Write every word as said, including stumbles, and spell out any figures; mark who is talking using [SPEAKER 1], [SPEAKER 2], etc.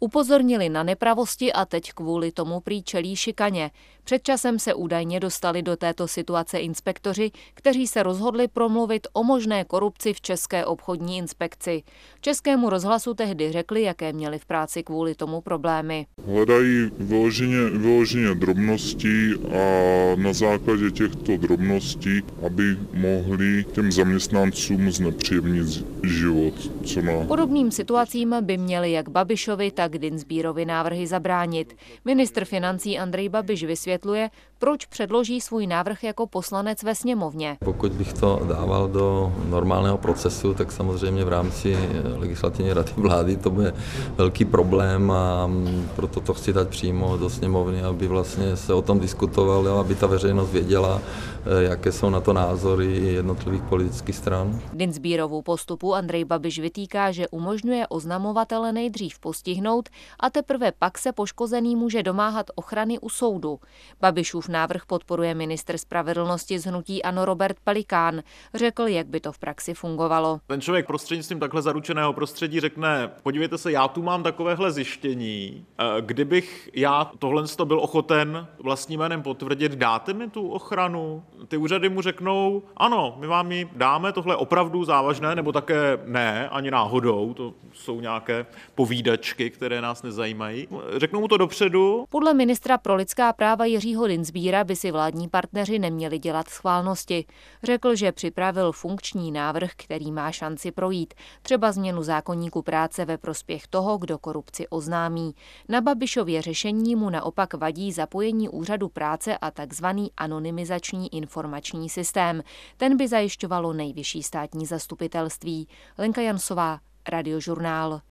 [SPEAKER 1] Upozornili na nepravosti a teď kvůli tomu prý čelí šikaně. Před časem se údajně dostali do této situace inspektoři, kteří se rozhodli promluvit o možné korupci v České obchodní inspekci. Českému rozhlasu tehdy řekli, jaké měli v práci kvůli tomu problémy.
[SPEAKER 2] Hledají vyloženě, vyloženě drobnosti a na základě těchto drobností, aby mohli těm zaměstnancům znepříjemnit život. Co na...
[SPEAKER 1] Podobným situacím by měli jak Babišovi, tak Dienstbierovi návrhy zabránit. Ministr financí Andrej Babiš vysvětluje, proč předloží svůj návrh jako poslanec ve sněmovně.
[SPEAKER 3] Pokud bych to dával do normálního procesu, tak samozřejmě v rámci legislativní rady vlády to bude velký problém a proto to chci dát přímo do sněmovny, aby vlastně se o tom diskutovalo, aby ta veřejnost věděla, jaké jsou na to názory jednotlivých politických stran.
[SPEAKER 1] Dienstbierovu postupu Andrej Babiš vytýká, že umožňuje oznamovatele nejdřív postihnout a teprve pak se poškozený může domáhat ochrany u soudu. Babišův návrh podporuje ministr spravedlnosti z hnutí ANO Robert Pelikán. Řekl, jak by to v praxi fungovalo.
[SPEAKER 4] Ten člověk prostřednictvím takhle zaručeného prostředí řekne, podívejte se, já tu mám takovéhle zjištění, kdybych já tohle byl ochoten vlastním jménem potvrdit, dáte mi tu ochranu? Ty úřady mu řeknou, ano, my vám ji dáme, tohle je opravdu závažné, nebo také ne, ani náhodou, to jsou nějaké povídačky, které nás nezajímají. Řeknou mu to dopředu.
[SPEAKER 1] Podle ministra pro lidská práva Jiřího Dienstbiera by si vládní partneři neměli dělat schválnosti. Řekl, že připravil funkční návrh, který má šanci projít, třeba změnu zákoníku práce ve prospěch toho, kdo korupci oznámí. Na Babišově řešení mu naopak vadí zapojení úřadu práce a takzvaný anonymizační informační systém. Ten by zajišťovalo nejvyšší státní zastupitelství. Lenka Jansová, Radiožurnál.